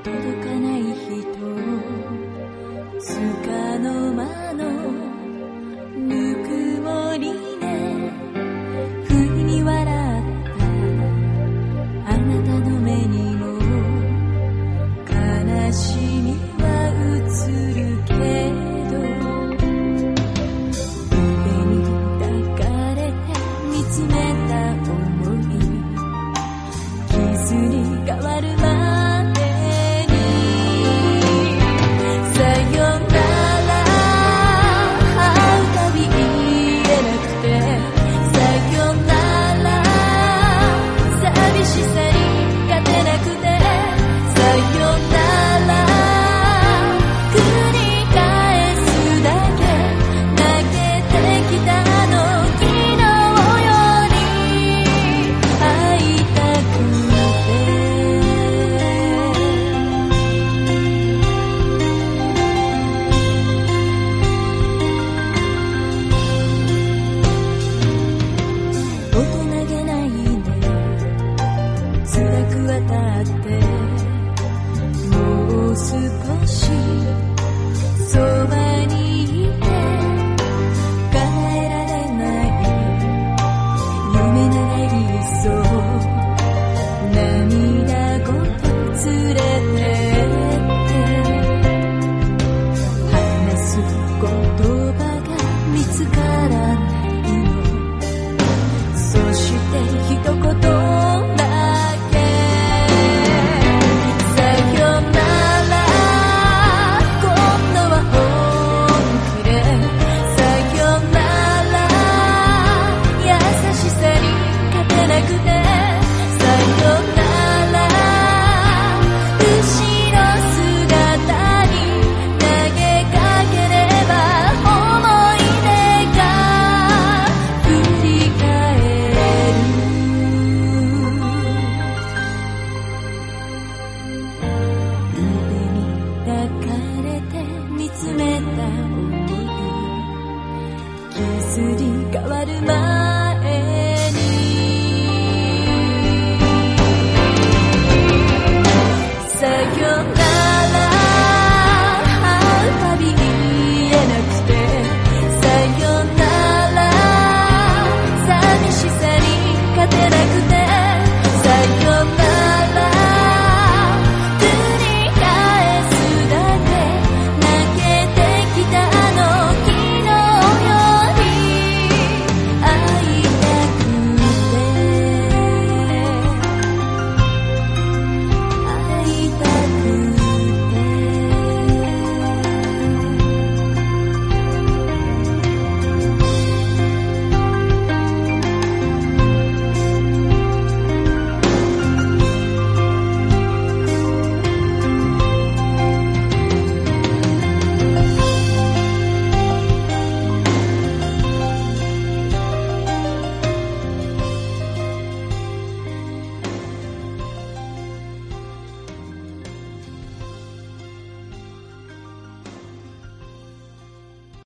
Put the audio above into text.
届かない人、つかの間のぬくもりで不意に笑ったあなたの目にも悲しみは映るけど、腕に抱かれて見つめた想い、傷に変わるまでにさよなら会うたび言えなくて、さよなら寂しさに勝てなくて、さよなら繰り返すだけ、泣けてきたあの昨日より会いたくて、大人げないね、辛く当たって